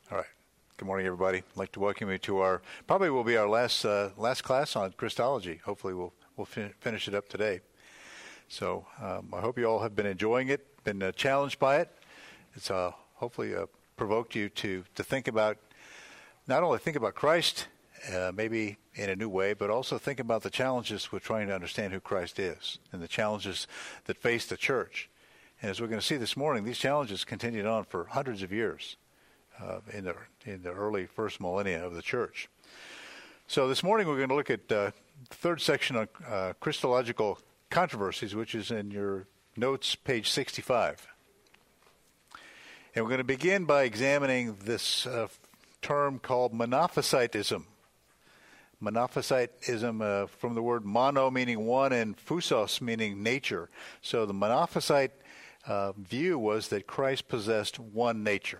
All right. Good morning, everybody. I'd like to welcome you to our, probably will be our last class on Christology. Hopefully we'll finish it up today. So I hope you all have been enjoying it, been challenged by it. It's hopefully provoked you to think about, not only think about Christ, maybe in a new way, but also think about the challenges with trying to understand who Christ is and the challenges that face the church. And as we're going to see this morning, these challenges continued on for hundreds of years. In the early first millennia of the church. So this morning we're going to look at the third section on Christological controversies, which is in your notes, page 65. And we're going to begin by examining this term called Monophysitism. Monophysitism from the word mono meaning one and phusos meaning nature. So the Monophysite view was that Christ possessed one nature.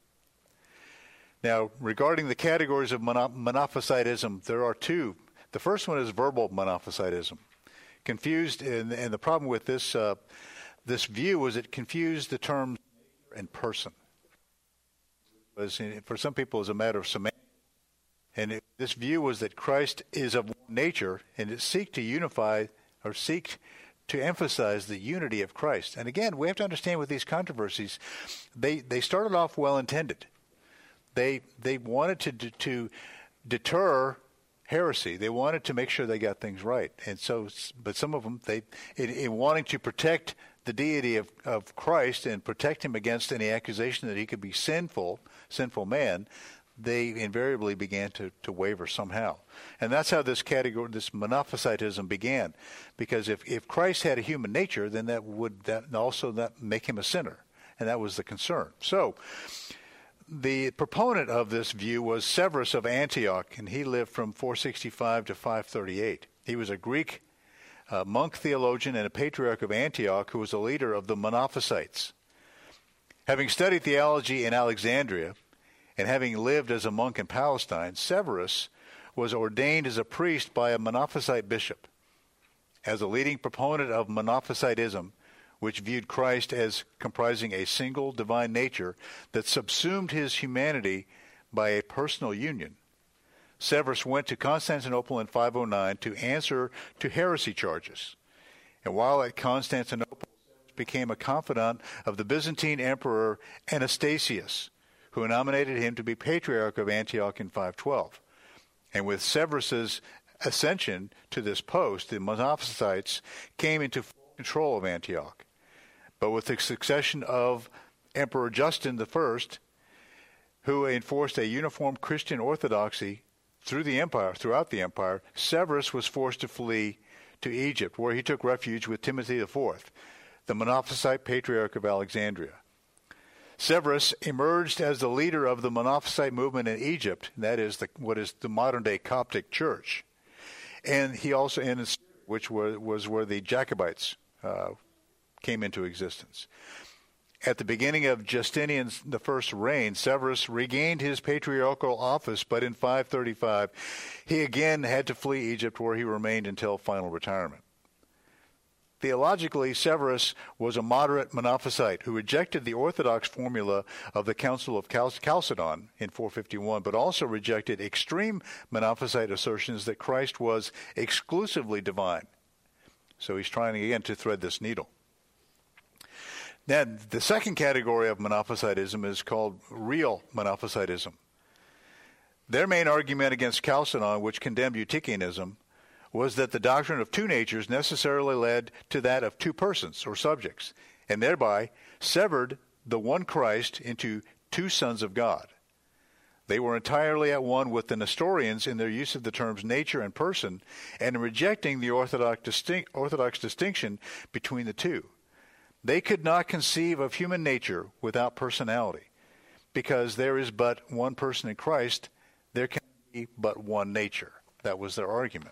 Now, regarding the categories of Monophysitism, there are two. The first one is verbal Monophysitism. Confused, and the problem with this view was it confused the terms and person. For some people, it's a matter of semantics. And this view was that Christ is of one nature, and it seek to unify or seek to emphasize the unity of Christ. And again, we have to understand with these controversies, they started off well-intended. They wanted to deter heresy. They wanted to make sure they got things right. And so, but some of them, in wanting to protect the deity of Christ and protect him against any accusation that he could be sinful man, they invariably began to waver somehow. And that's how this category, this Monophysitism began. Because if Christ had a human nature, then that would also make him a sinner. And that was the concern. So, the proponent of this view was Severus of Antioch, and he lived from 465 to 538. He was a Greek monk theologian and a patriarch of Antioch who was a leader of the Monophysites. Having studied theology in Alexandria and having lived as a monk in Palestine, Severus was ordained as a priest by a Monophysite bishop. As a leading proponent of Monophysitism, which viewed Christ as comprising a single divine nature that subsumed his humanity by a personal union, Severus went to Constantinople in 509 to answer to heresy charges. And while at Constantinople, he became a confidant of the Byzantine Emperor Anastasius, who nominated him to be Patriarch of Antioch in 512. And with Severus's ascension to this post, the Monophysites came into full control of Antioch. But with the succession of Emperor Justin I, who enforced a uniform Christian orthodoxy throughout the empire, Severus was forced to flee to Egypt, where he took refuge with Timothy IV, the Monophysite Patriarch of Alexandria. Severus emerged as the leader of the Monophysite movement in Egypt, that is what is the modern-day Coptic Church, and he also which was where the Jacobites came into existence. At the beginning of Justinian I's reign, Severus regained his patriarchal office, but in 535, he again had to flee Egypt, where he remained until final retirement. Theologically, Severus was a moderate Monophysite who rejected the orthodox formula of the Council of Chalcedon in 451, but also rejected extreme Monophysite assertions that Christ was exclusively divine. So he's trying again to thread this needle. Now, the second category of Monophysitism is called real Monophysitism. Their main argument against Chalcedon, which condemned Eutychianism, was that the doctrine of two natures necessarily led to that of two persons or subjects, and thereby severed the one Christ into two sons of God. They were entirely at one with the Nestorians in their use of the terms nature and person, and in rejecting the orthodox distinction between the two. They could not conceive of human nature without personality. Because there is but one person in Christ, there can be but one nature. That was their argument.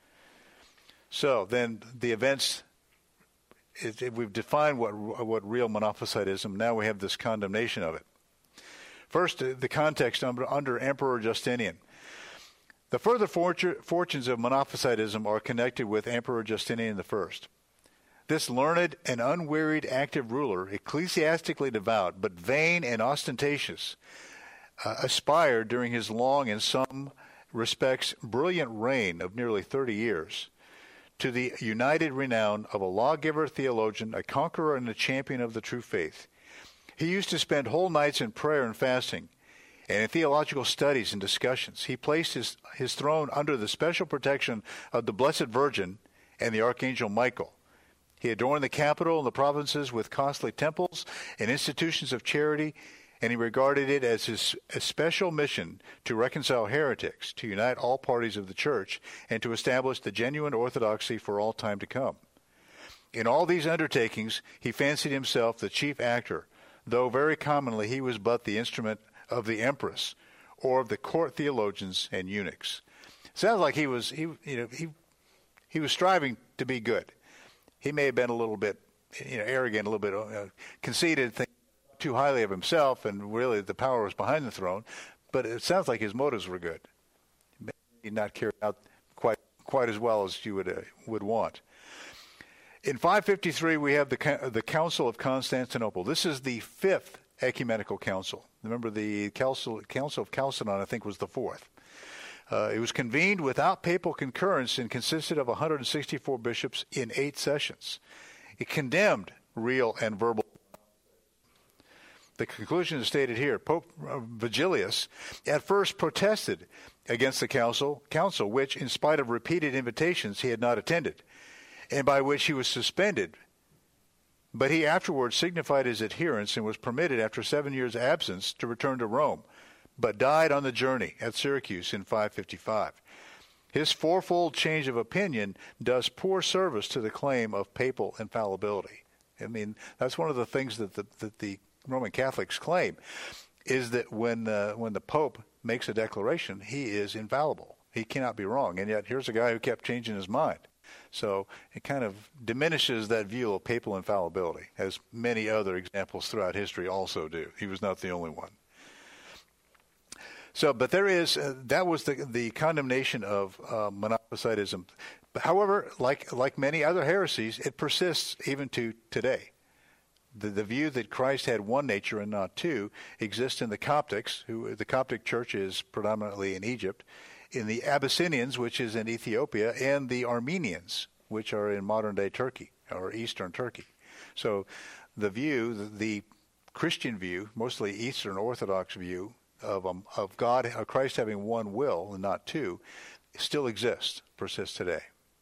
So then the events, we've defined what real Monophysitism, now we have this condemnation of it. First, the context under Emperor Justinian. The further fortunes of Monophysitism are connected with Emperor Justinian I. This learned and unwearied active ruler, ecclesiastically devout, but vain and ostentatious, aspired during his long, in some respects, brilliant reign of nearly 30 years to the united renown of a lawgiver, theologian, a conqueror, and a champion of the true faith. He used to spend whole nights in prayer and fasting, and in theological studies and discussions. He placed his throne under the special protection of the Blessed Virgin and the Archangel Michael. He adorned the capital and the provinces with costly temples and institutions of charity, and he regarded it as his special mission to reconcile heretics, to unite all parties of the church, and to establish the genuine orthodoxy for all time to come. In all these undertakings, he fancied himself the chief actor, though very commonly he was but the instrument of the empress or of the court theologians and eunuchs. Sounds like he was striving to be good. He may have been a little bit arrogant, a little bit conceited, thinking too highly of himself, and really the power was behind the throne. But it sounds like his motives were good. Maybe not carried out quite as well as you would want. In 553, we have the Council of Constantinople. This is the fifth ecumenical council. Remember, the Council of Chalcedon, I think, was the fourth. It was convened without papal concurrence and consisted of 164 bishops in 8 sessions. It condemned real and verbal. The conclusion is stated here. Pope Vigilius at first protested against the council, which, in spite of repeated invitations, he had not attended, and by which he was suspended. But he afterwards signified his adherence and was permitted, after 7 years' absence, to return to Rome, but died on the journey at Syracuse in 555. His fourfold change of opinion does poor service to the claim of papal infallibility. I mean, that's one of the things that the Roman Catholics claim, is that when the Pope makes a declaration, he is infallible. He cannot be wrong. And yet here's a guy who kept changing his mind. So it kind of diminishes that view of papal infallibility, as many other examples throughout history also do. He was not the only one. So, but there is, that was the condemnation of Monophysitism. However, like many other heresies, it persists even to today. The view that Christ had one nature and not two exists in the Coptics, the Coptic church is predominantly in Egypt, in the Abyssinians, which is in Ethiopia, and the Armenians, which are in modern-day Turkey, or Eastern Turkey. So the Christian view, mostly Eastern Orthodox view, of God, of Christ having one will and not two, still exists, persists today.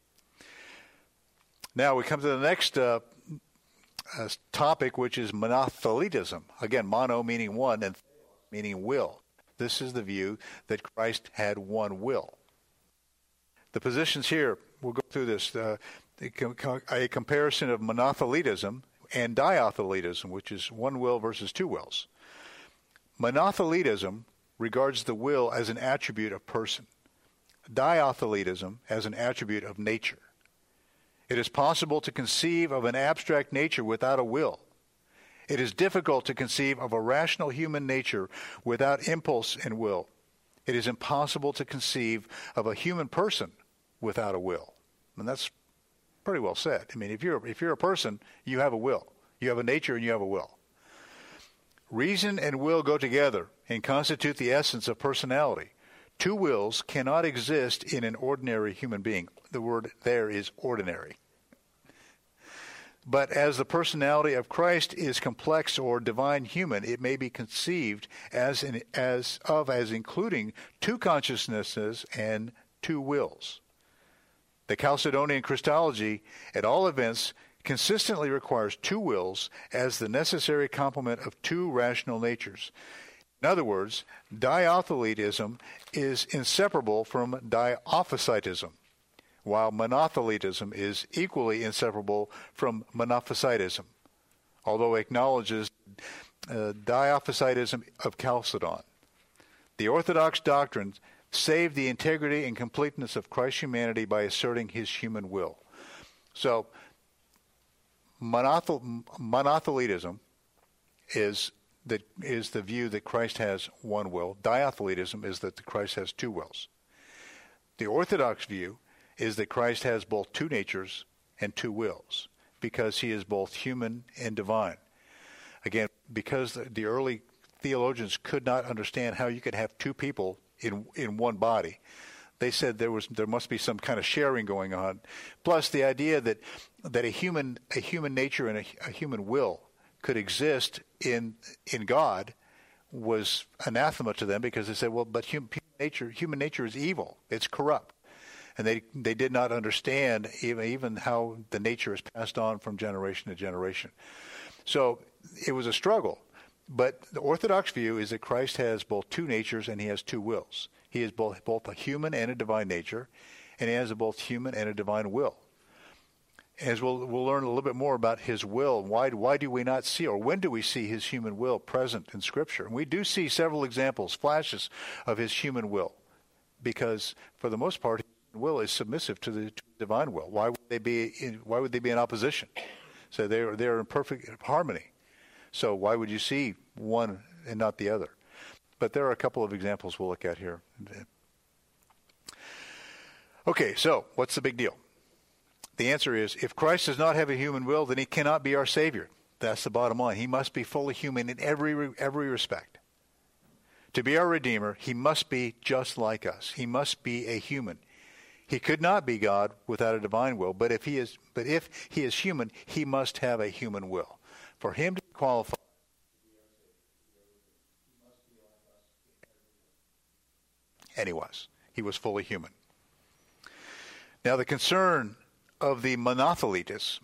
Now we come to the next topic, which is monothelitism. Again, mono meaning one and meaning will. This is the view that Christ had one will. The positions here, we'll go through this, a comparison of monothelitism and diothelitism, which is one will versus two wills. Monothelitism regards the will as an attribute of person. Diothelitism as an attribute of nature. It is possible to conceive of an abstract nature without a will. It is difficult to conceive of a rational human nature without impulse and will. It is impossible to conceive of a human person without a will. And that's pretty well said. I mean, if you're a person, you have a will. You have a nature and you have a will. Reason and will go together and constitute the essence of personality. Two wills cannot exist in an ordinary human being. The word there is ordinary. But as the personality of Christ is complex or divine human, it may be conceived as including two consciousnesses and two wills. The Chalcedonian Christology, at all events, consistently requires two wills as the necessary complement of two rational natures. In other words, diothelitism is inseparable from diophysitism, while monothelitism is equally inseparable from monophysitism, although it acknowledges diophysitism of Chalcedon. The Orthodox doctrine saved the integrity and completeness of Christ's humanity by asserting his human will. So, monothelitism is the view that Christ has one will. Diothelitism is that Christ has two wills. The Orthodox view is that Christ has both two natures and two wills, because he is both human and divine. Again, because the early theologians could not understand how you could have two people in one body. They said there must be some kind of sharing going on. Plus, the idea that a human nature and a human will could exist in God was anathema to them, because they said, well, but human nature is evil. It's corrupt. And they did not understand even how the nature is passed on from generation to generation. So it was a struggle. But the Orthodox view is that Christ has both two natures and he has two wills. He has both a human and a divine nature, and he has a both human and a divine will. As we'll learn a little bit more about his will, why do we not see, or when do we see his human will present in Scripture? And we do see several examples, flashes of his human will, because for the most part, his will is submissive to the divine will. Why would they be in opposition? So they're in perfect harmony. So why would you see one and not the other? But there are a couple of examples we'll look at here. Okay, so what's the big deal? The answer is, if Christ does not have a human will, then he cannot be our Savior. That's the bottom line. He must be fully human in every respect. To be our Redeemer, he must be just like us. He must be a human. He could not be God without a divine will, but if he is human, he must have a human will. For him to qualify, and he was. He was fully human. Now, the concern of the monothelites,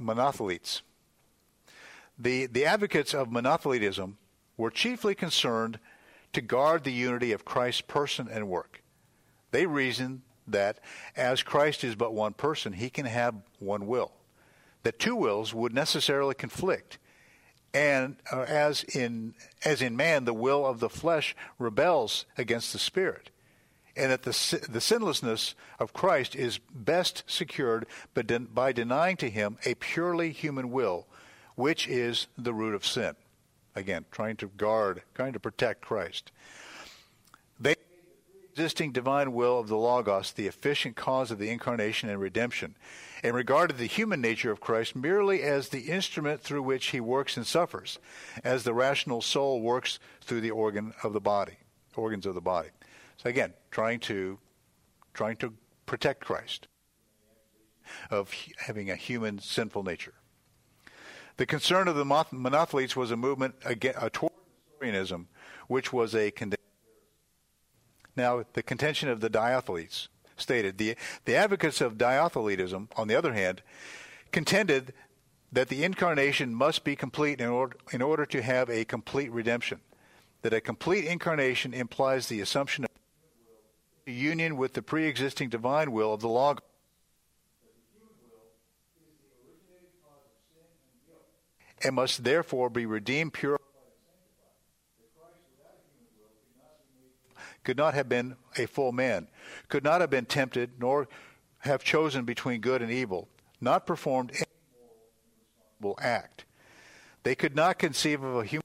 the advocates of monothelitism were chiefly concerned to guard the unity of Christ's person and work. They reasoned that as Christ is but one person, he can have one will. That two wills would necessarily conflict. And as in man, the will of the flesh rebels against the Spirit. And that the sinlessness of Christ is best secured by denying to him a purely human will, which is the root of sin. Again, trying to protect Christ. They made the existing divine will of the Logos the efficient cause of the incarnation and redemption, and regarded the human nature of Christ merely as the instrument through which he works and suffers, as the rational soul works through the organs of the body. So again, trying to protect Christ of having a human sinful nature. The concern of the monothelites was a movement toward Nestorianism, which was a condemned. Now, the contention of the Diothelites stated, the advocates of Diothelitism, on the other hand, contended that the incarnation must be complete in order to have a complete redemption. That a complete incarnation implies the assumption of union with the pre-existing divine will of the Logos. And must therefore be redeemed, purified, and sanctified. Could not have been a full man, could not have been tempted, nor have chosen between good and evil, not performed any moral act. They could not conceive of a human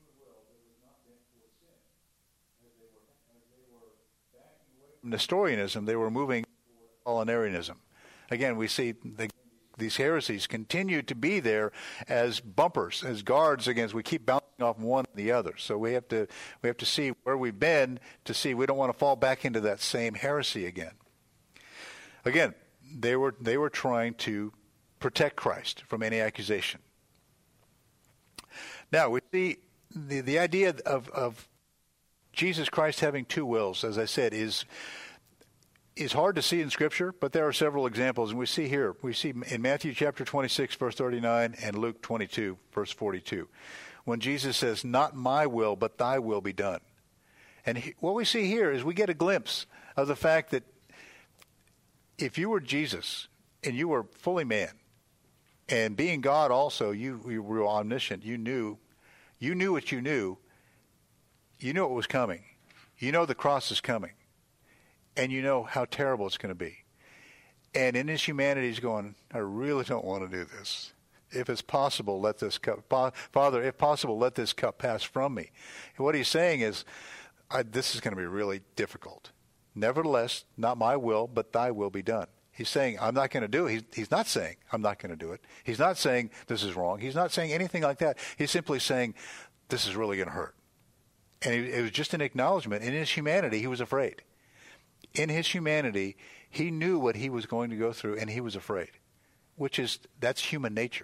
Nestorianism. They were moving toward Apollinarianism. Again, we see these heresies continue to be there as bumpers, as guards against. We keep bouncing off one and the other. So we have to see where we've been to see we don't want to fall back into that same heresy again. Again, they were trying to protect Christ from any accusation. Now we see the idea of Jesus Christ having two wills, as I said, is hard to see in Scripture, but there are several examples, and we see in Matthew chapter 26, verse 39, and Luke 22, verse 42, when Jesus says, "Not my will, but thy will be done." And what we see here is we get a glimpse of the fact that if you were Jesus and you were fully man, and being God also, you were omniscient, you knew what you knew. You know it was coming. You know the cross is coming. And you know how terrible it's going to be. And in his humanity, he's going, I really don't want to do this. If it's possible, let this cup, Father, if possible, let this cup pass from me. And what he's saying is, this is going to be really difficult. Nevertheless, not my will, but thy will be done. He's saying, I'm not going to do it. He's not saying, I'm not going to do it. He's not saying, this is wrong. He's not saying anything like that. He's simply saying, this is really going to hurt. And it was just an acknowledgement. In his humanity, he was afraid. In his humanity, he knew what he was going to go through, and he was afraid, that's human nature.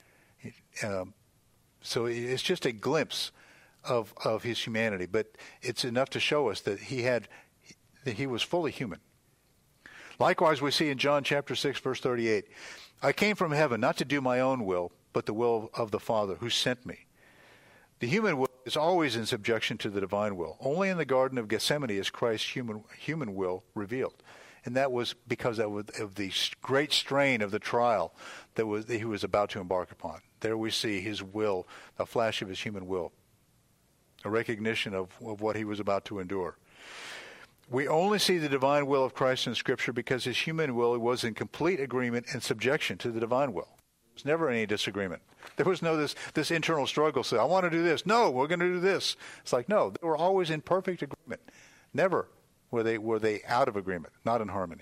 So it's just a glimpse of his humanity, but it's enough to show us that he was fully human. Likewise, we see in John chapter 6, verse 38, I came from heaven not to do my own will, but the will of the Father who sent me. The human will is always in subjection to the divine will. Only in the Garden of Gethsemane is Christ's human will revealed. And that was because of the great strain of the trial that he was about to embark upon. There we see his will, a flash of his human will, a recognition of what he was about to endure. We only see the divine will of Christ in Scripture because his human will was in complete agreement and subjection to the divine will. There was never any disagreement. There was no this internal struggle. Say, I want to do this. No, we're going to do this. It's like, no, they were always in perfect agreement. Never were they out of agreement, not in harmony.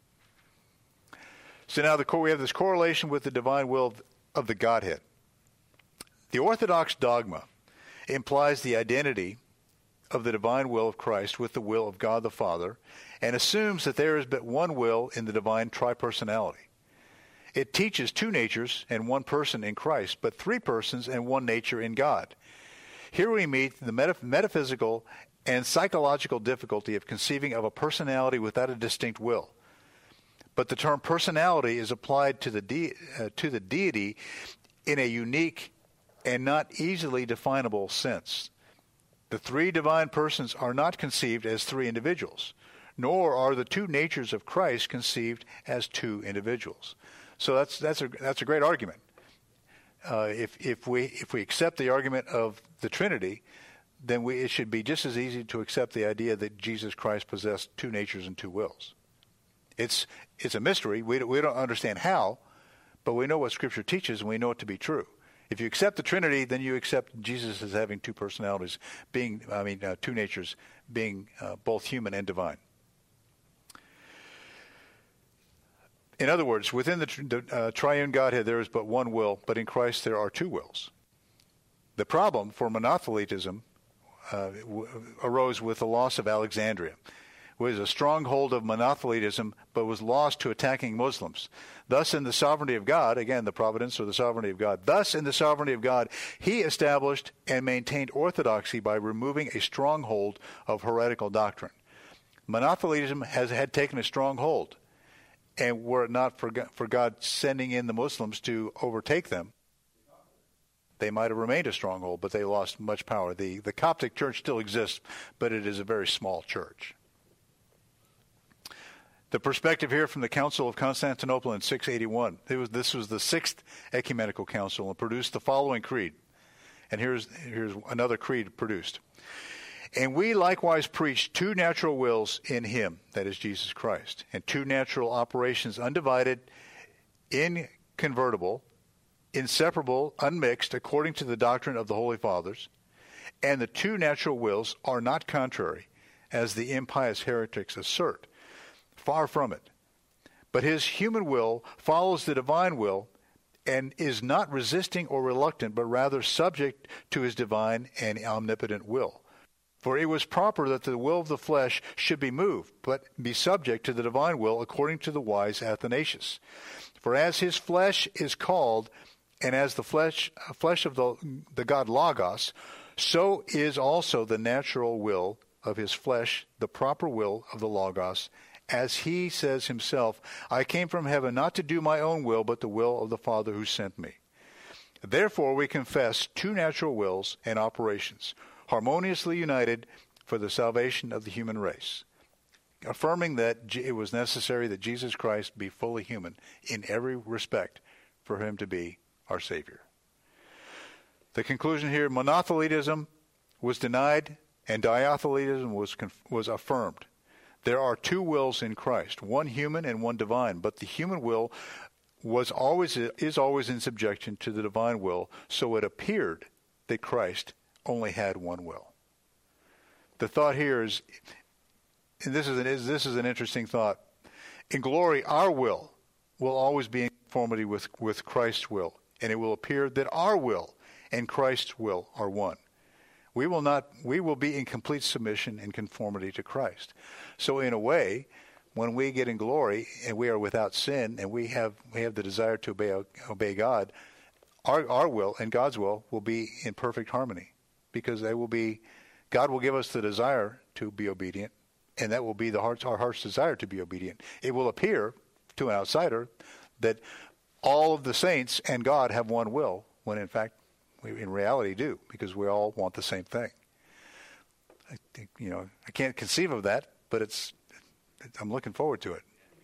So now we have this correlation with the divine will of the Godhead. The Orthodox dogma implies the identity of the divine will of Christ with the will of God the Father, and assumes that there is but one will in the divine tripersonality. It teaches two natures and one person in Christ, but three persons and one nature in God. Here we meet the metaphysical and psychological difficulty of conceiving of a personality without a distinct will. But the term personality is applied to the deity in a unique and not easily definable sense. The three divine persons are not conceived as three individuals, nor are the two natures of Christ conceived as two individuals. So that's a great argument. If we accept the argument of the Trinity, then it should be just as easy to accept the idea that Jesus Christ possessed two natures and two wills. It's a mystery. We don't understand how, but we know what Scripture teaches, and we know it to be true. If you accept the Trinity, then you accept Jesus as having two personalities, two natures, being both human and divine. In other words, within the triune Godhead, there is but one will, but in Christ there are two wills. The problem for monothelitism arose with the loss of Alexandria. It was a stronghold of monothelitism, but was lost to attacking Muslims. Thus, in the sovereignty of God, again, the providence or the sovereignty of God, thus, in the sovereignty of God, he established and maintained orthodoxy by removing a stronghold of heretical doctrine. Monothelitism had taken a stronghold, and were it not for God sending in the Muslims to overtake them, they might have remained a stronghold, but they lost much power. The Coptic church still exists, but it is a very small church. The perspective here from the Council of Constantinople in 681. This was the Sixth Ecumenical Council and produced the following creed. And here's another creed produced. And we likewise preach two natural wills in him, that is Jesus Christ, and two natural operations undivided, inconvertible, inseparable, unmixed, according to the doctrine of the Holy Fathers. And the two natural wills are not contrary, as the impious heretics assert. Far from it. But his human will follows the divine will and is not resisting or reluctant, but rather subject to his divine and omnipotent will. For it was proper that the will of the flesh should be moved, but be subject to the divine will, according to the wise Athanasius. For as his flesh is called, and as the flesh of the God Logos, so is also the natural will of his flesh, the proper will of the Logos, as he says himself, I came from heaven not to do my own will, but the will of the Father who sent me. Therefore we confess two natural wills and operations, harmoniously united for the salvation of the human race, affirming that it was necessary that Jesus Christ be fully human in every respect for him to be our Savior. The conclusion here, monothelitism was denied and diothelitism was affirmed. There are two wills in Christ, one human and one divine, but the human will is always in subjection to the divine will, so it appeared that Christ only had one will. The thought here is, and this is an interesting thought. In glory, our will always be in conformity with Christ's will, and it will appear that our will and Christ's will are one. We will be in complete submission and conformity to Christ. So in a way, when we get in glory and we are without sin and we have the desire to obey God, our will and God's will be in perfect harmony, because God will give us the desire to be obedient, and that will be our heart's desire to be obedient. It will appear to an outsider that all of the saints and God have one will, when in fact we in reality do, because we all want the same thing. I think, I can't conceive of that, but I'm looking forward to it.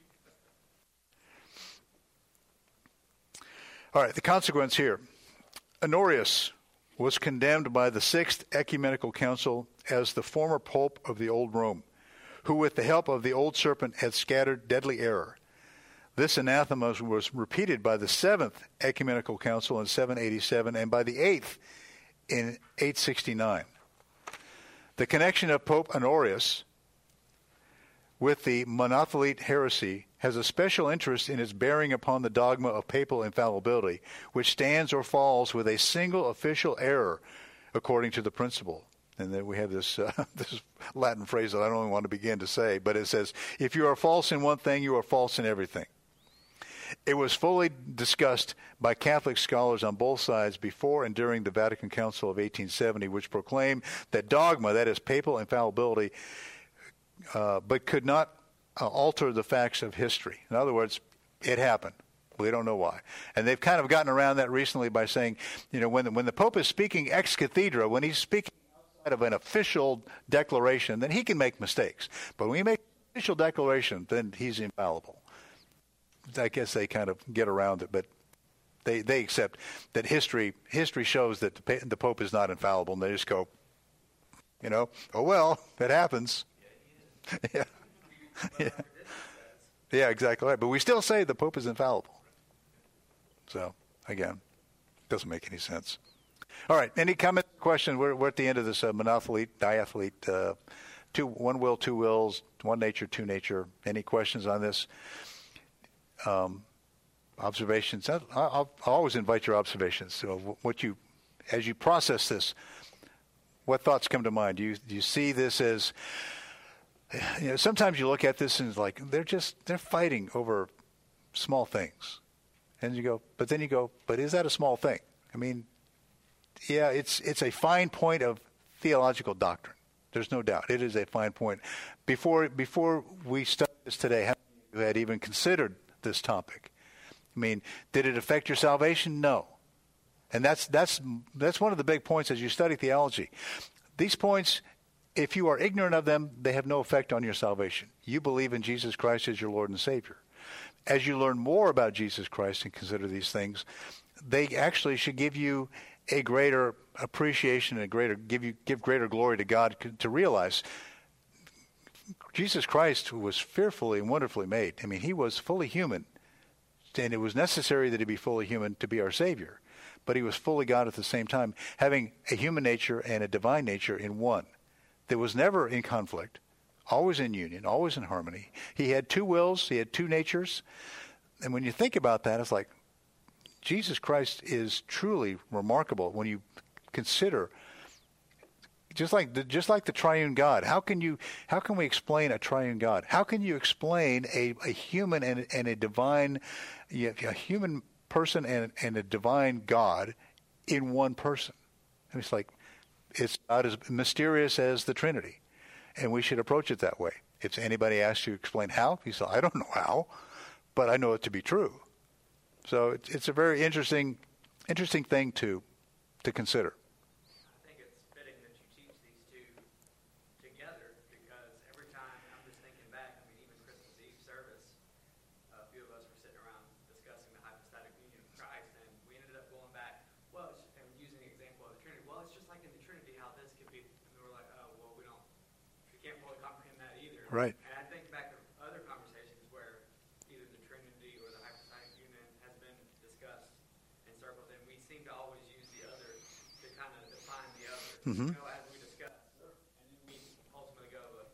All right, the consequence here. Honorius was condemned by the Sixth Ecumenical Council as the former pope of the Old Rome, who with the help of the old serpent had scattered deadly error. This anathema was repeated by the Seventh Ecumenical Council in 787 and by the Eighth in 869. The connection of Pope Honorius with the Monothelite heresy has a special interest in its bearing upon the dogma of papal infallibility, which stands or falls with a single official error according to the principle. And then we have this this Latin phrase that I don't even want to begin to say, but it says, if you are false in one thing, you are false in everything. It was fully discussed by Catholic scholars on both sides before and during the Vatican Council of 1870, which proclaimed that dogma, that is papal infallibility, but could not alter the facts of history. In other words, it happened. We don't know why. And they've kind of gotten around that recently by saying, when the Pope is speaking ex cathedra, when he's speaking outside of an official declaration, then he can make mistakes. But when he makes an official declaration, then he's infallible. I guess they kind of get around it, but they accept that history shows that the Pope is not infallible, and they just go, oh well, it happens. Yeah. Yeah, exactly right. But we still say the Pope is infallible. So, again, doesn't make any sense. All right, any comment, question? We're at the end of this monothelite, diathlete, one will, two wills, one nature, two nature. Any questions on this? Observations? I'll always invite your observations. So, as you process this, what thoughts come to mind? Do you see this as, sometimes you look at this and it's like they're fighting over small things, and then you go, but is that a small thing? I mean, yeah, it's a fine point of theological doctrine. There's no doubt it is a fine point. Before we study this today, how many of you had even considered this topic? I mean, did it affect your salvation? No. And that's one of the big points as you study theology. These points, if you are ignorant of them, they have no effect on your salvation. You believe in Jesus Christ as your Lord and Savior. As you learn more about Jesus Christ and consider these things, they actually should give you a greater appreciation and give greater glory to God, to realize Jesus Christ was fearfully and wonderfully made. I mean, he was fully human, and it was necessary that he be fully human to be our Savior. But he was fully God at the same time, having a human nature and a divine nature in one. That was never in conflict, always in union, always in harmony. He had two wills, he had two natures. And when you think about that, it's like Jesus Christ is truly remarkable when you consider, just like the triune God. How can we explain a triune God? How can you explain a human and a divine, a human person and a divine God in one person? And it's like, it's not as mysterious as the Trinity, and we should approach it that way. If anybody asks you to explain how, you say, I don't know how, but I know it to be true. So it's a very interesting thing to consider. I think it's fitting that you teach these two together, because every time, I'm just thinking back, even Christmas Eve service, a few of us were sitting around discussing the hypostatic union of Christ, and we ended up going back, and using the example of the Trinity. Well, it's just like in the Trinity how this could be, and we were like, oh, well, we can't fully comprehend that either. Right. And I think back to other conversations where either the Trinity or the hypostatic union has been discussed in circles, and we seem to always use the other to kind of define the other. Mm-hmm. As we discuss, and then we ultimately go, okay,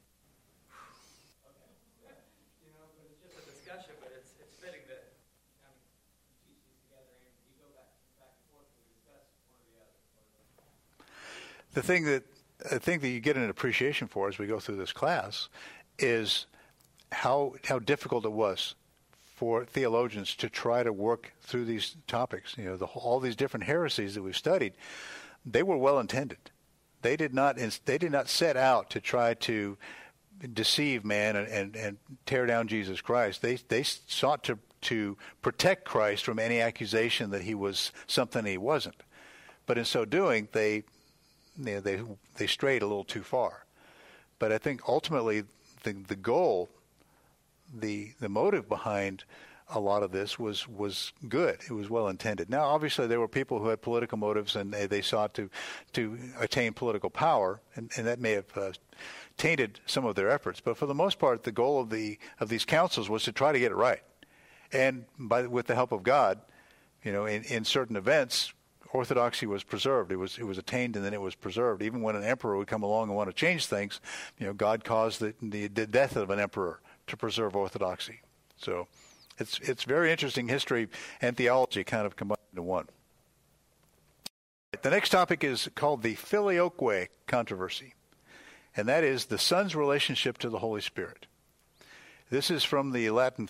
but it's just a discussion. But it's fitting that you teach these together and you go back and forth and we discuss one or the other. the thing that you get an appreciation for as we go through this class is how difficult it was for theologians to try to work through these topics. All these different heresies that we've studied, they were well intended. They did not set out to try to deceive man and tear down Jesus Christ. They sought to protect Christ from any accusation that he was something he wasn't. But in so doing, they strayed a little too far. But I think ultimately the goal, the motive behind a lot of this was good. It was well intended. Now, obviously, there were people who had political motives, and they sought to attain political power, and that may have tainted some of their efforts. But for the most part, the goal of these councils was to try to get it right, and with the help of God, in certain events, orthodoxy was preserved. It was attained, and then it was preserved. Even when an emperor would come along and want to change things, God caused the death of an emperor to preserve orthodoxy. So it's very interesting history and theology kind of combined into one. The next topic is called the Filioque controversy, and that is the Son's relationship to the Holy Spirit. This is from the Latin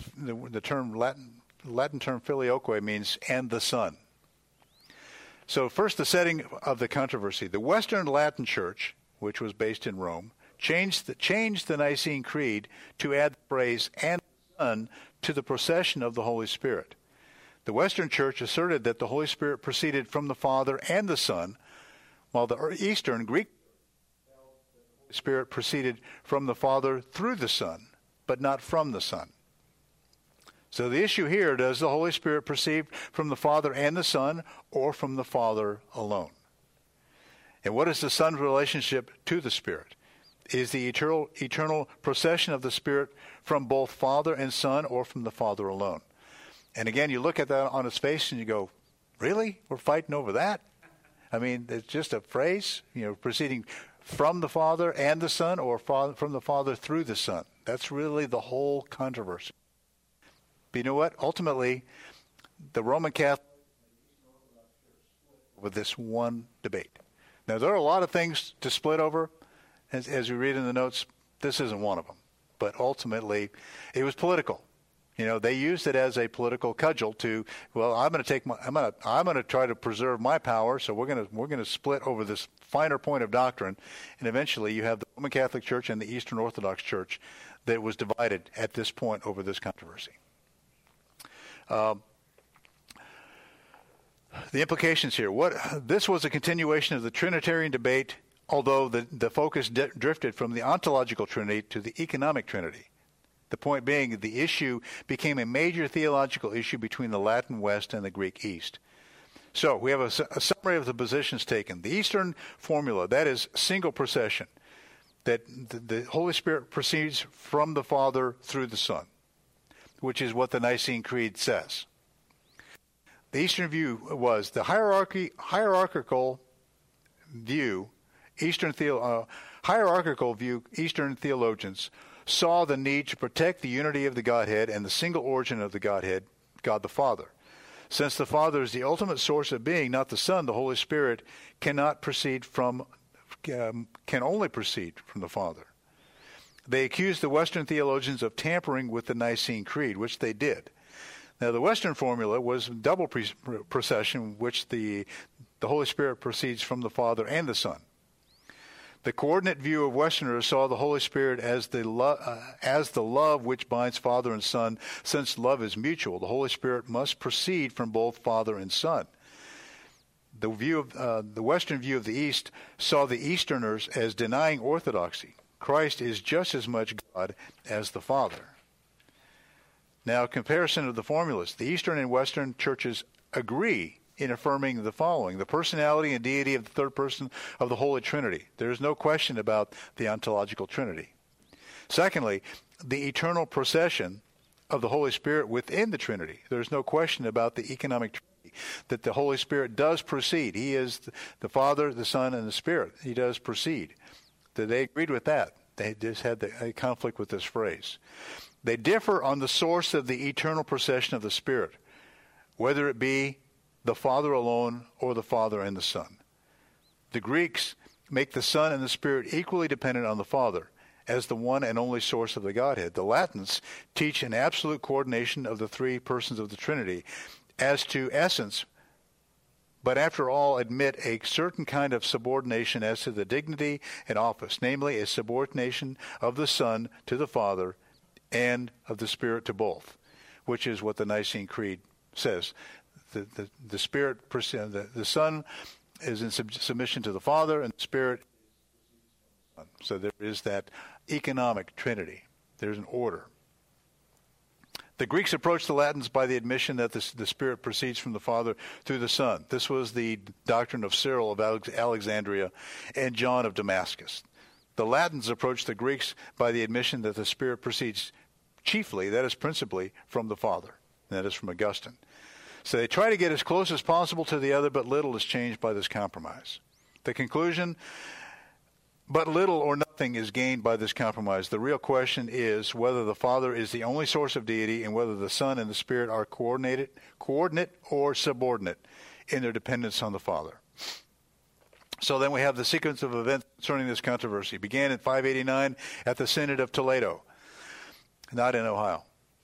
term Filioque means "and the Son." So first, the setting of the controversy. The Western Latin Church, which was based in Rome, changed the Nicene Creed to add the phrase "and the Son" to the procession of the Holy Spirit. The Western Church asserted that the Holy Spirit proceeded from the Father and the Son, while the Eastern Greek Spirit proceeded from the Father through the Son, but not from the Son. So the issue here, does the Holy Spirit proceed from the Father and the Son, or from the Father alone? And what is the Son's relationship to the Spirit? Is the eternal procession of the Spirit from both Father and Son, or from the Father alone? And again, you look at that on its face and you go, really? We're fighting over that? I mean, it's just a phrase, proceeding from the Father and the Son, or from the Father through the Son. That's really the whole controversy. But you know what? Ultimately, the Roman Catholic with this one debate. Now, there are a lot of things to split over. As we read in the notes, this isn't one of them. But ultimately, it was political. They used it as a political cudgel to, well, I'm going to try to preserve my power, so we're going to split over this finer point of doctrine, and eventually you have the Roman Catholic Church and the Eastern Orthodox Church that was divided at this point over this controversy. The implications here. This was a continuation of the Trinitarian debate, although the focus drifted from the ontological Trinity to the economic Trinity. The point being, the issue became a major theological issue between the Latin West and the Greek East. So we have a summary of the positions taken. The Eastern formula, that is single procession, that the Holy Spirit proceeds from the Father through the Son, which is what the Nicene Creed says. The Eastern view was the hierarchical view. Eastern theologians saw the need to protect the unity of the Godhead and the single origin of the Godhead, God the Father. Since the Father is the ultimate source of being, not the Son, the Holy Spirit can only proceed from the Father. They accused the Western theologians of tampering with the Nicene Creed, which they did. Now, the Western formula was double procession, which the Holy Spirit proceeds from the Father and the Son. The coordinate view of Westerners saw the Holy Spirit as the love which binds Father and Son. Since love is mutual, the Holy Spirit must proceed from both Father and Son. The Western view of the East saw the Easterners as denying orthodoxy. Christ is just as much God as the Father. Now, comparison of the formulas. The Eastern and Western churches agree in affirming the following: the personality and deity of the third person of the Holy Trinity. There is no question about the ontological Trinity. Secondly, the eternal procession of the Holy Spirit within the Trinity. There is no question about the economic Trinity, that the Holy Spirit does proceed. He is the Father, the Son, and the Spirit. He does proceed. They agreed with that. They just had a conflict with this phrase. They differ on the source of the eternal procession of the Spirit, whether it be the Father alone or the Father and the Son. The Greeks make the Son and the Spirit equally dependent on the Father as the one and only source of the Godhead. The Latins teach an absolute coordination of the three persons of the Trinity as to essence, but after all admit a certain kind of subordination as to the dignity and office, namely a subordination of the Son to the Father and of the Spirit to both, which is what the Nicene Creed says. The Spirit, the Son is in submission to the Father, and the Spirit. So there is that economic trinity. There's an order. The Greeks approached the Latins by the admission that the Spirit proceeds from the Father through the Son. This was the doctrine of Cyril of Alexandria and John of Damascus. The Latins approached the Greeks by the admission that the Spirit proceeds chiefly, that is principally, from the Father. And that is from Augustine. So they try to get as close as possible to the other, but little is changed by this compromise. The conclusion, but little or nothing is gained by this compromise. The real question is whether the Father is the only source of deity and whether the Son and the Spirit are coordinate or subordinate in their dependence on the Father. So then we have the sequence of events concerning this controversy. It began in 589 at the Synod of Toledo, not in Ohio.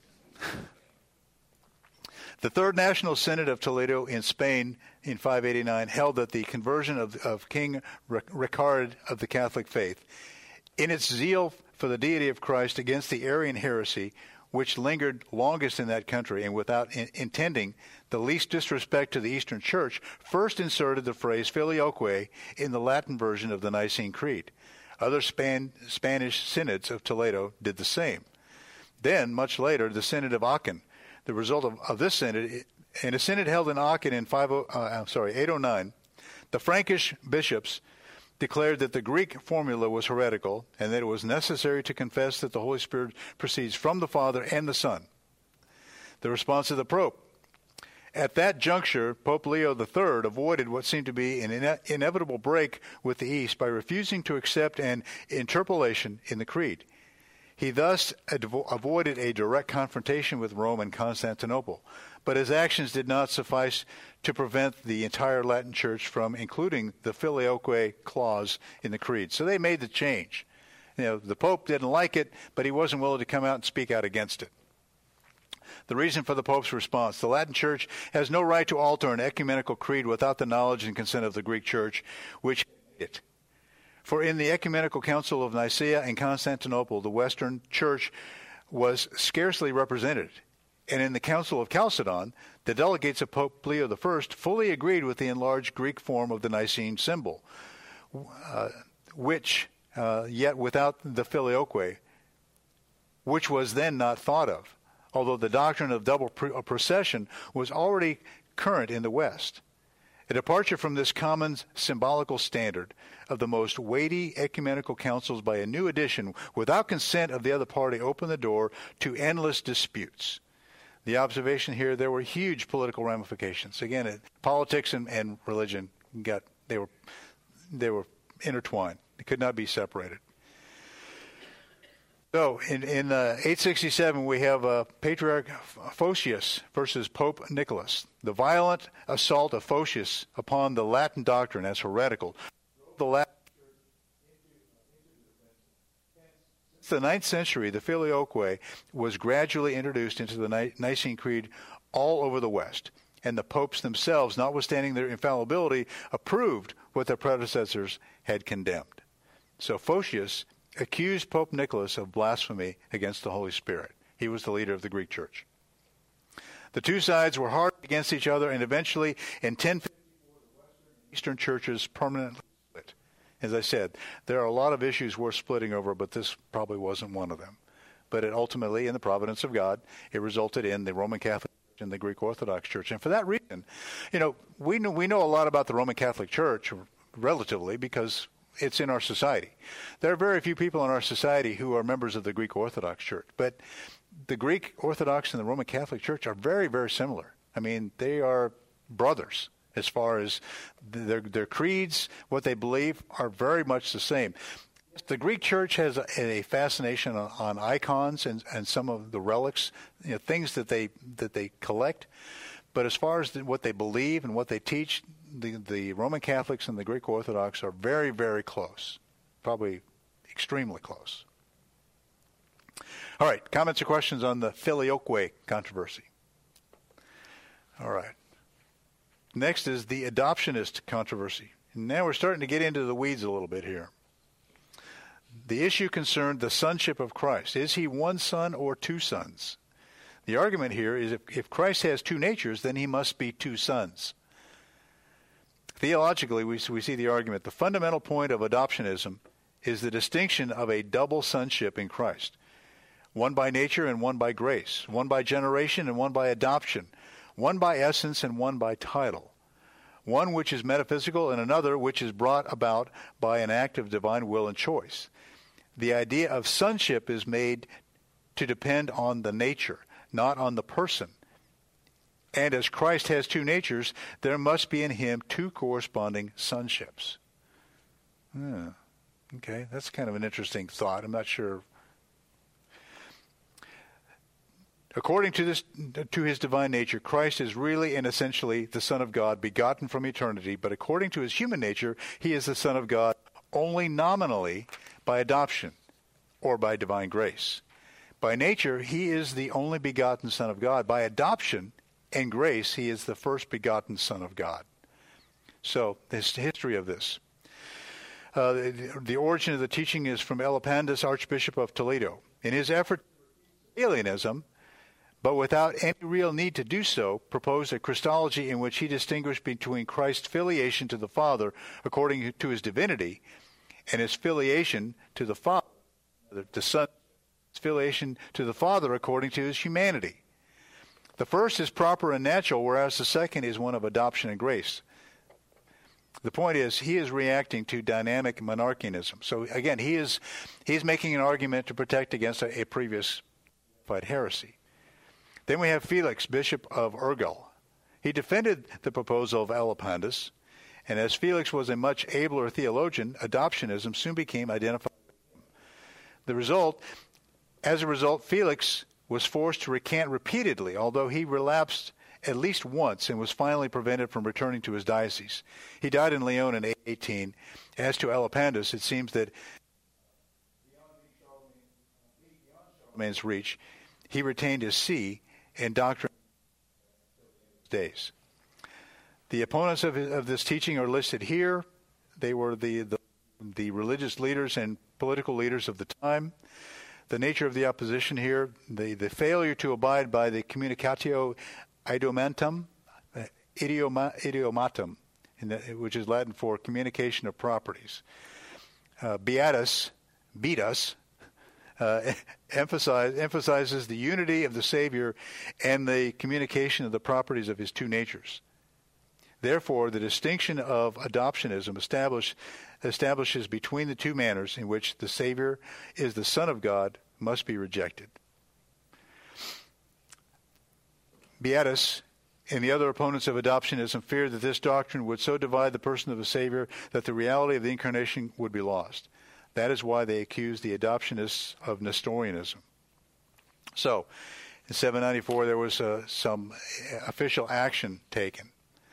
The Third National Synod of Toledo in Spain in 589 held that the conversion of King Ricard of the Catholic faith, in its zeal for the deity of Christ against the Arian heresy, which lingered longest in that country and without intending the least disrespect to the Eastern Church, first inserted the phrase filioque in the Latin version of the Nicene Creed. Other Spanish synods of Toledo did the same. Then, much later, the Synod of Aachen. The result of this synod, in a synod held in Aachen in 809, the Frankish bishops declared that the Greek formula was heretical and that it was necessary to confess that the Holy Spirit proceeds from the Father and the Son. The response of the Pope. At that juncture, Pope Leo III avoided what seemed to be an inevitable break with the East by refusing to accept an interpolation in the Creed. He thus avoided a direct confrontation with Rome and Constantinople, but his actions did not suffice to prevent the entire Latin Church from including the filioque clause in the Creed. So they made the change. The Pope didn't like it, but he wasn't willing to come out and speak out against it. The reason for the Pope's response: the Latin Church has no right to alter an ecumenical creed without the knowledge and consent of the Greek Church, which made it. For in the Ecumenical Council of Nicaea and Constantinople, the Western Church was scarcely represented. And in the Council of Chalcedon, the delegates of Pope Leo I fully agreed with the enlarged Greek form of the Nicene symbol, which, yet without the filioque, which was then not thought of, although the doctrine of double procession was already current in the West. A departure from this common symbolical standard of the most weighty ecumenical councils by a new addition without consent of the other party opened the door to endless disputes. The observation here, there were huge political ramifications. Again, politics and religion they were intertwined. They could not be separated. So in 867, we have Patriarch Photius versus Pope Nicholas. The violent assault of Photius upon the Latin doctrine as heretical. Since the 9th century, the filioque was gradually introduced into the Nicene Creed all over the West, and the popes themselves, notwithstanding their infallibility, approved what their predecessors had condemned. So Photius accused Pope Nicholas of blasphemy against the Holy Spirit. He was the leader of the Greek Church. The two sides were hard against each other, and eventually, in 1054, the Western and Eastern churches permanently split. As I said, there are a lot of issues worth splitting over, but this probably wasn't one of them. But it ultimately, in the providence of God, it resulted in the Roman Catholic Church and the Greek Orthodox Church. And for that reason, we know a lot about the Roman Catholic Church, relatively, because it's in our society. There are very few people in our society who are members of the Greek Orthodox Church, but the Greek Orthodox and the Roman Catholic Church are very, very similar. I mean, they are brothers as far as their creeds, what they believe are very much the same. The Greek Church has a fascination on icons and some of the relics, things that they collect. But as far as what they believe and what they teach, the Roman Catholics and the Greek Orthodox are very, very close, probably extremely close. All right, comments or questions on the filioque controversy? All right. Next is the adoptionist controversy. Now we're starting to get into the weeds a little bit here. The issue concerned the sonship of Christ. Is he one son or two sons? The argument here is if Christ has two natures, then he must be two sons. Theologically, we see the argument. The fundamental point of adoptionism is the distinction of a double sonship in Christ. One by nature and one by grace. One by generation and one by adoption. One by essence and one by title. One which is metaphysical and another which is brought about by an act of divine will and choice. The idea of sonship is made to depend on the nature, not on the person. And as Christ has two natures, there must be in him two corresponding sonships. Okay, that's kind of an interesting thought. I'm not sure. According to his divine nature, Christ is really and essentially the Son of God, begotten from eternity. But according to his human nature, he is the Son of God only nominally by adoption or by divine grace. By nature, he is the only begotten Son of God. By adoption and grace, he is the first begotten Son of God. So, the history of this. The origin of the teaching is from Elipandus, Archbishop of Toledo. In his effort to alienism, but without any real need to do so, proposed a Christology in which he distinguished between Christ's filiation to the Father according to his divinity and his filiation to the Father, the Son's filiation to the Father according to his humanity. The first is proper and natural, whereas the second is one of adoption and grace. The point is, he is reacting to dynamic monarchianism. So again, he's making an argument to protect against a previous heresy. Then we have Felix, Bishop of Urgell. He defended the proposal of Elipandus, and as Felix was a much abler theologian, adoptionism soon became identified with him. As a result, Felix was forced to recant repeatedly, although he relapsed at least once and was finally prevented from returning to his diocese. He died in Lyon in 818. As to Elipandus, it seems that beyond Charlemagne's reach, he retained his see in doctrine days. The opponents of this teaching are listed here. They were the religious leaders and political leaders of the time. The nature of the opposition here, the failure to abide by the communicatio idiomatum, which is Latin for communication of properties. Beatus emphasizes the unity of the Savior and the communication of the properties of his two natures. Therefore, the distinction of adoptionism establishes between the two manners in which the Savior is the Son of God must be rejected. Beatus and the other opponents of adoptionism feared that this doctrine would so divide the person of the Savior that the reality of the incarnation would be lost. That is why they accused the adoptionists of Nestorianism. So, in 794, there was some official action taken.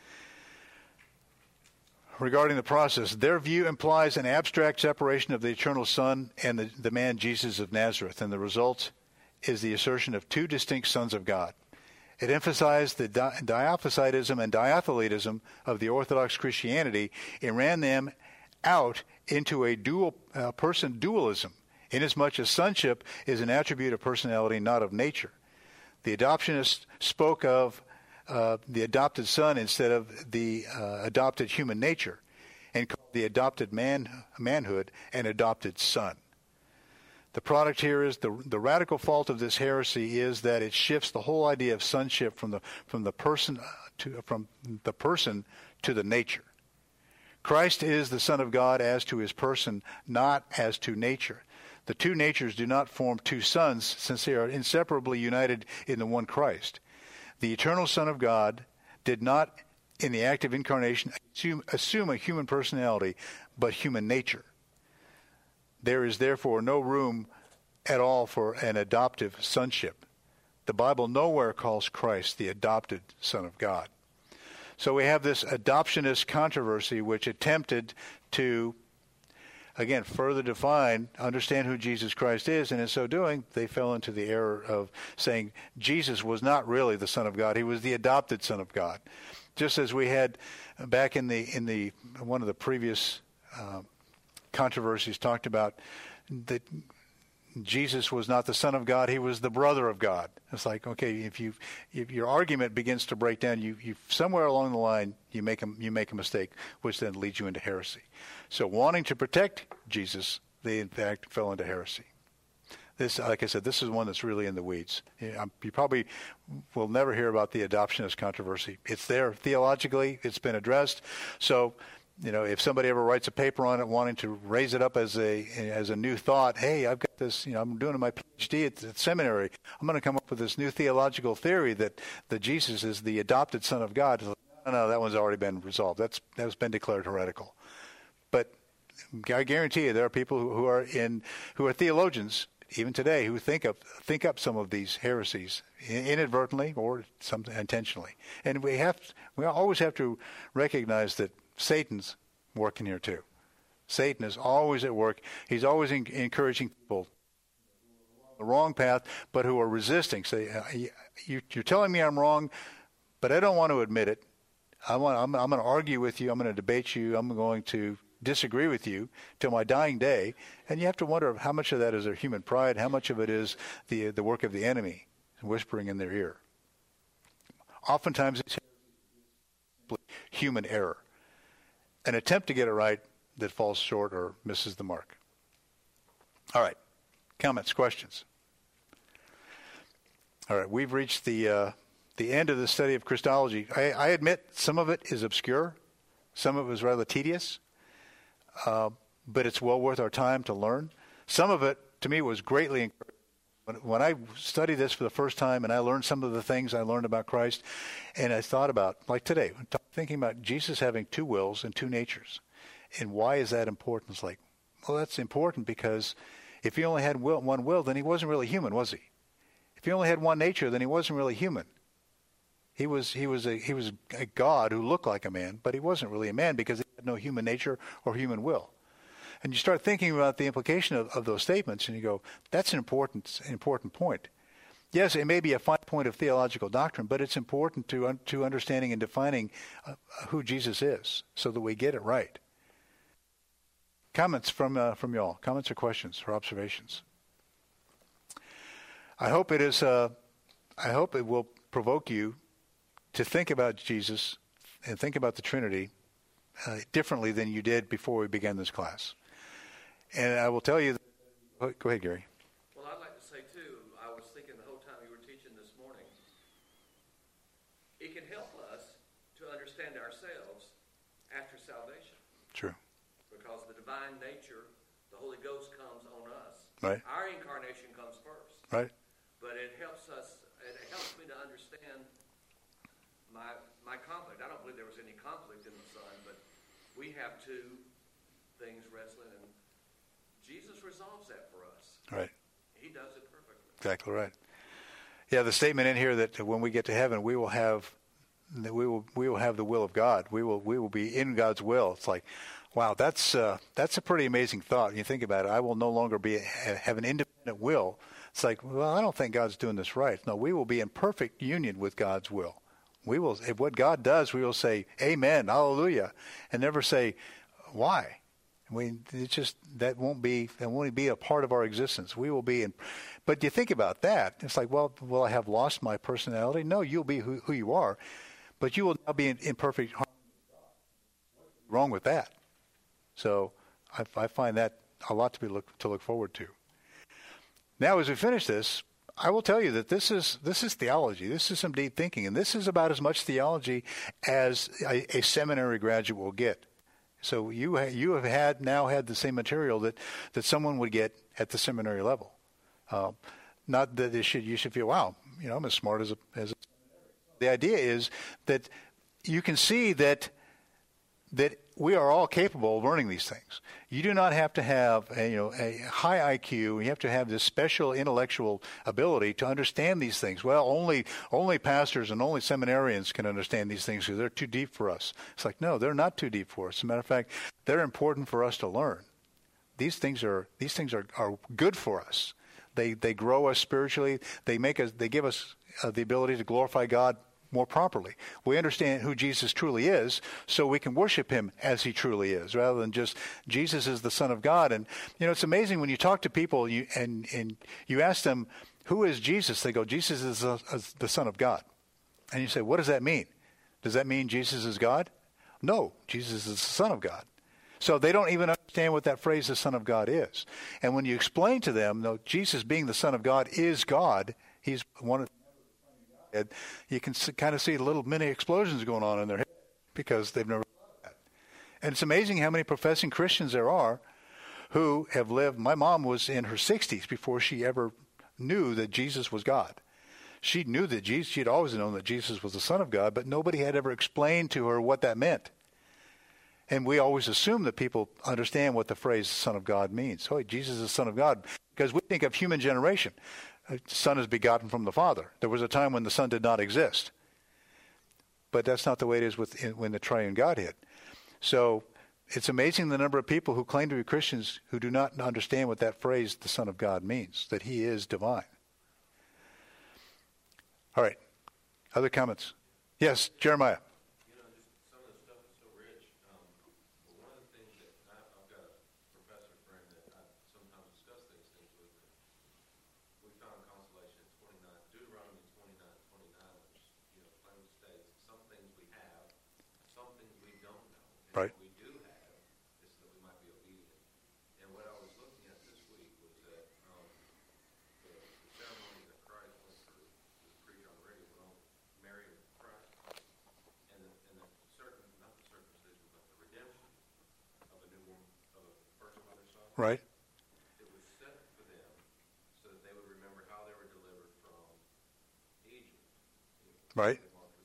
Regarding the process, their view implies an abstract separation of the eternal Son and the man Jesus of Nazareth, and the result is the assertion of two distinct sons of God. It emphasized the Diophysitism and Diotheletism of the Orthodox Christianity and ran them out into a person dualism, inasmuch as sonship is an attribute of personality, not of nature. The adoptionists spoke of the adopted son instead of the adopted human nature, and called the adopted manhood an adopted son. The product here is the radical fault of this heresy is that it shifts the whole idea of sonship from the person to the nature. Christ is the Son of God as to his person, not as to nature. The two natures do not form two sons, since they are inseparably united in the one Christ. The eternal Son of God did not, in the act of incarnation, assume a human personality, but human nature. There is therefore no room at all for an adoptive sonship. The Bible nowhere calls Christ the adopted Son of God. So we have this adoptionist controversy which attempted to, again, further define, understand who Jesus Christ is, and in so doing, they fell into the error of saying Jesus was not really the Son of God. He was the adopted Son of God. Just as we had back in the one of the previous controversies talked about that Jesus was not the Son of God, he was the brother of God. It's like, okay, if your argument begins to break down, you somewhere along the line you make a mistake, which then leads you into heresy. So wanting to protect Jesus, they in fact fell into heresy. This, like I said, this is one that's really in the weeds. You probably will never hear about the adoptionist controversy. It's there theologically. It's been addressed. So, if somebody ever writes a paper on it, wanting to raise it up as a new thought, hey, I've got this. I'm doing my PhD at seminary. I'm going to come up with this new theological theory that Jesus is the adopted Son of God. No, that one's already been resolved. That's been declared heretical. But I guarantee you, there are people who are theologians even today who think up some of these heresies inadvertently or some intentionally. And we always have to recognize that Satan's working here too. Satan is always at work. He's always encouraging people on the wrong path, but who are resisting. Say, you're telling me I'm wrong, but I don't want to admit it. I'm going to argue with you. I'm going to debate you. I'm going to disagree with you till my dying day. And you have to wonder how much of that is their human pride, how much of it is the work of the enemy whispering in their ear. Oftentimes it's human error, an attempt to get it right that falls short or misses the mark. All right, comments, questions? All right, we've reached the end of the study of Christology. I admit some of it is obscure, some of it was rather tedious. But it's well worth our time to learn. Some of it, to me, was greatly encouraging. When I studied this for the first time and I learned some of the things I learned about Christ, and I thought about, like today, thinking about Jesus having two wills and two natures. And why is that important? It's like, well, that's important because if he only had one will, then he wasn't really human, was he? If he only had one nature, then he wasn't really human. He was a God who looked like a man, but he wasn't really a man because he had no human nature or human will. And you start thinking about the implication of those statements, and you go, that's an important point. Yes, it may be a fine point of theological doctrine, but it's important to understanding and defining who Jesus is so that we get it right. Comments from y'all? Comments or questions or observations? I hope it will provoke you to think about Jesus and think about the Trinity differently than you did before we began this class. And I will tell you, go ahead, Gary. Well, I'd like to say, too, I was thinking the whole time you were teaching this morning, it can help us to understand ourselves after salvation. True. Because the divine nature, the Holy Ghost comes on us. Right. Our incarnation comes first. Right. But it helps me to understand my conflict. I don't believe there was any conflict in the Son, but we have two things wrestling, and Jesus resolves that for us. Right. He does it perfectly. Exactly right. Yeah, the statement in here that when we get to heaven, we will have the will of God. We will be in God's will. It's like, wow, that's a pretty amazing thought. When you think about it, I will no longer have an independent will. It's like, well, I don't think God's doing this right. No, we will be in perfect union with God's will. We will, if what God does, we will say, amen, hallelujah, and never say, why? That won't be a part of our existence. We will be in, but you think about that, it's like, well, will I have lost my personality? No, you'll be who you are, but you will now be in perfect harmony with God. What's wrong with that? So I find that a lot to look forward to. Now, as we finish this, I will tell you that this is theology. This is some deep thinking, and this is about as much theology as a seminary graduate will get. So you have now had the same material that someone would get at the seminary level. Not that you should feel, wow, I'm as smart as the idea is that you can see that we are all capable of learning these things. You do not have to have a high IQ. You have to have this special intellectual ability to understand these things. Well, only pastors and only seminarians can understand these things because they're too deep for us. It's like, no, they're not too deep for us. As a matter of fact, they're important for us to learn. These things are good for us. They grow us spiritually. They give us the ability to glorify God more properly. We understand who Jesus truly is, so we can worship him as he truly is, rather than just Jesus is the Son of God. And it's amazing when you talk to people and you ask them, who is Jesus? They go, Jesus is the Son of God. And you say, what does that mean? Does that mean Jesus is God? No, Jesus is the Son of God. So they don't even understand what that phrase, the Son of God, is. And when you explain to them, no, Jesus being the Son of God is God, he's one of you can kind of see little mini explosions going on in their head because they've never thought that. And it's amazing how many professing Christians there are who have lived. My mom was in her 60s before she ever knew that Jesus was God. She knew that she'd always known that Jesus was the Son of God, but nobody had ever explained to her what that meant. And we always assume that people understand what the phrase Son of God means. Oh, Jesus is the Son of God, because we think of human generation. The Son is begotten from the Father. There was a time when the Son did not exist. But that's not the way it is when the triune Godhead. So it's amazing the number of people who claim to be Christians who do not understand what that phrase, the Son of God, means, that he is divine. All right. Other comments? Yes, Jeremiah. Right. We do have is that we might be obedient. And what I was looking at this week was that the ceremony that Christ went through, was preached on the radio, Mary of Christ, and the not the circumcision, but the redemption of a newborn, of a person by their son. Right. It was set for them so that they would remember how they were delivered from Egypt. Right.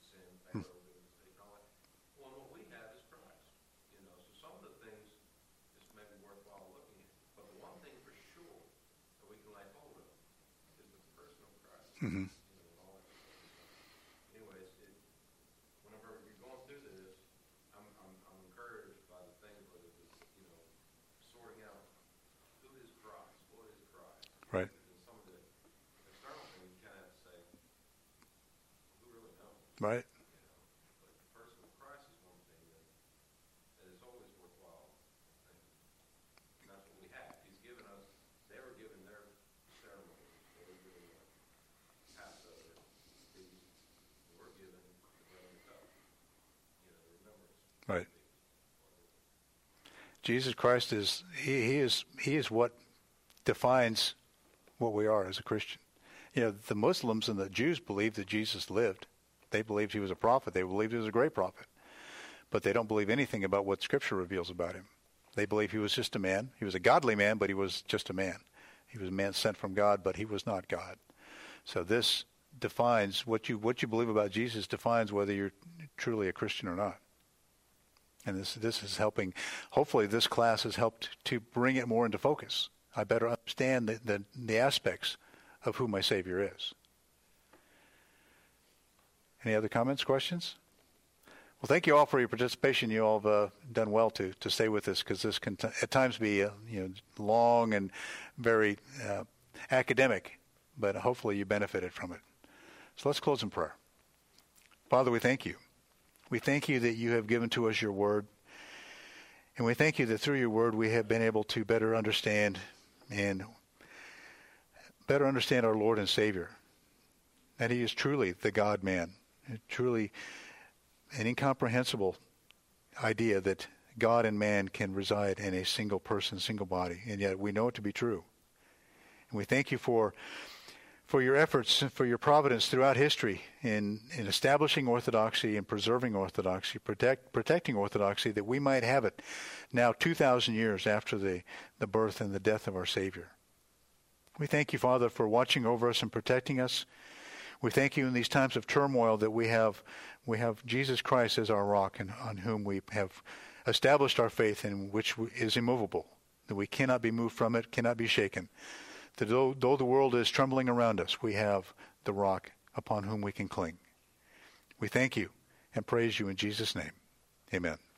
Mm-hmm. Anyways, whenever you're going through this, I'm encouraged by the things where it's sorting out who is Christ, what is Christ. Right. And some of the external things you kind of have to say, who really knows? Right. But the person of Christ is one thing that is always worthwhile. And that's what we have. He's given us. They were given their ceremony. They were given their Passover feast. We're given the bread and the cup. The remembrance. Right. Jesus Christ he is what defines what we are as a Christian. The Muslims and the Jews believed that Jesus lived. They believed he was a prophet. They believed he was a great prophet. But they don't believe anything about what Scripture reveals about him. They believe he was just a man. He was a godly man, but he was just a man. He was a man sent from God, but he was not God. So this defines what you believe about Jesus defines whether you're truly a Christian or not. And this is helping. Hopefully, this class has helped to bring it more into focus. I better understand the aspects of who my Savior is. Any other comments, questions? Well, thank you all for your participation. You all have done well to stay with us, because this can at times be long and very academic, but hopefully you benefited from it. So let's close in prayer. Father, we thank you. We thank you that you have given to us your word, and we thank you that through your word we have been able to better understand our Lord and Savior, that he is truly the God-man, truly an incomprehensible idea that God and man can reside in a single person, single body, and yet we know it to be true. And we thank you for your efforts, for your providence throughout history in establishing orthodoxy and preserving orthodoxy, protecting orthodoxy, that we might have it now 2,000 years after the birth and the death of our Savior. We thank you, Father, for watching over us and protecting us. We thank you in these times of turmoil that we have Jesus Christ as our rock, and on whom we have established our faith in which is immovable, that we cannot be moved from it, cannot be shaken. That though the world is trembling around us, we have the rock upon whom we can cling. We thank you and praise you in Jesus' name. Amen.